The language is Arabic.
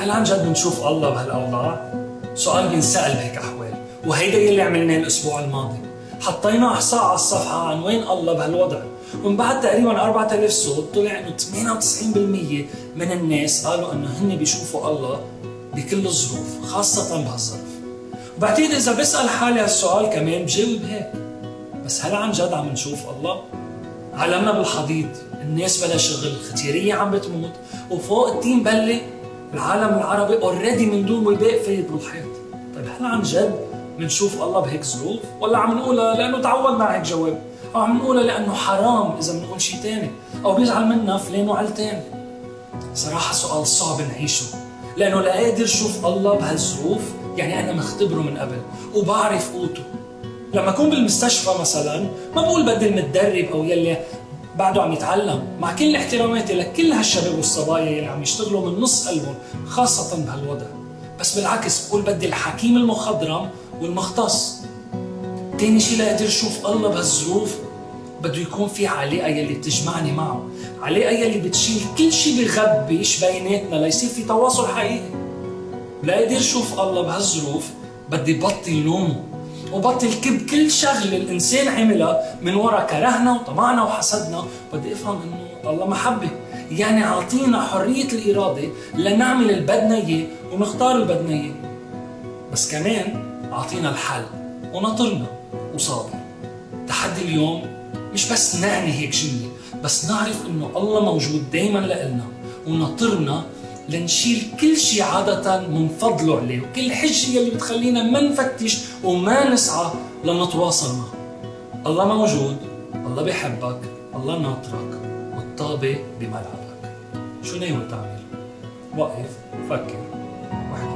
هل عن جد بنشوف الله بهالأوضاع؟ سؤال بينسأل بهيك أحوال، وهيدا يلي عملناه الأسبوع الماضي. حطينا إحصاء على الصفحة عن وين الله بهالوضع، ومن بعد تقريبا 4000 صوت طلع إنه 98% من الناس قالوا إنه هن بيشوفوا الله بكل الظروف، خاصة بهالظرف. وبعتقد إذا بسأل حالي هالسؤال كمان بجاوب هيك. بس هل عن جد عم نشوف الله؟ عالمنا بالحضيض، الناس بلا شغل، الختيارية عم بتموت، وفوق التين بلة العالم العربي اوريدي من دون وباء فايت بالحيط. طيب هل عن جد بنشوف الله بهيك ظروف؟ ولا عم نقولها لأنه تعودنا على هيك جواب؟ أو عم نقولها لأنه حرام إذا بنقول شيء تاني، أو بيزعل منا فلان وعلتان؟ صراحة سؤال صعب نعيشه، لأنه لا قادر شوف الله بهالظروف يعني أنا مختبره من قبل وبعرف قوته. لما أكون بالمستشفى مثلا ما بقول بدي المتدرب أو يلي بعده عم يتعلم، مع كل احتراماتي لكل هالشباب والصبايا يلي عم يشتغلوا من نص قلبهم خاصة بهالوضع، بس بالعكس بقول بدي الحكيم المخضرم والمختص. تاني شي لقدر شوف الله بهالظروف بده يكون في علاقة يلي بتجمعني معه، علاقة يلي بتشيل كل شي بغبش بيناتنا ليصير في تواصل حقيقي. لقدر شوف الله بهالظروف بدي بطل لومه وبطل كب كل شغلة الإنسان عملها من وراء كرهنا وطمعنا وحسدنا. بدي أفهم إنه الله محبة، يعني عاطينا حرية الإرادة لنعمل اللي بدنا إياه ونختار اللي بدنا إياه، بس كمان عاطينا الحل وناطرنا وصابر. تحدي اليوم مش بس نعني هيك جملة، بس نعرف إنه الله موجود دايما لإلنا وناطرنا لنشيل كل شيء عادة من فضله عليه، وكل حجة اللي بتخلينا ما نفتش وما نسعى لنتواصل معه. الله موجود، الله بيحبك، الله ناطرك والطابة بملعبك. شو ناوي تعمل؟ وقف، فكر، واحد